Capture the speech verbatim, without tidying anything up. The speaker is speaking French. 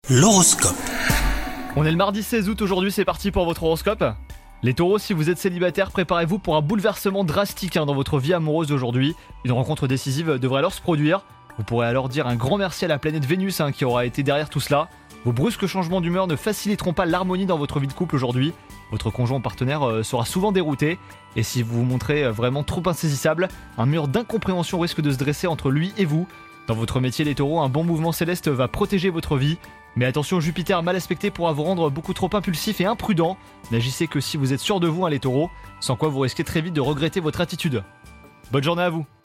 L'horoscope. On est le mardi seize août aujourd'hui, c'est parti pour votre horoscope. Les taureaux, si vous êtes célibataire, préparez-vous pour un bouleversement drastique hein, dans votre vie amoureuse d'aujourd'hui. Une rencontre décisive devrait alors se produire. Vous pourrez alors dire un grand merci à la planète Vénus hein, qui aura été derrière tout cela. Vos brusques changements d'humeur ne faciliteront pas l'harmonie dans votre vie de couple aujourd'hui. Votre conjoint partenaire euh, sera souvent dérouté. Et si vous vous montrez euh, vraiment trop insaisissable, un mur d'incompréhension risque de se dresser entre lui et vous. Dans votre métier les taureaux, un bon mouvement céleste va protéger votre vie. Mais attention, Jupiter mal aspecté pourra vous rendre beaucoup trop impulsif et imprudent. N'agissez que si vous êtes sûr de vous hein, les taureaux, sans quoi vous risquez très vite de regretter votre attitude. Bonne journée à vous.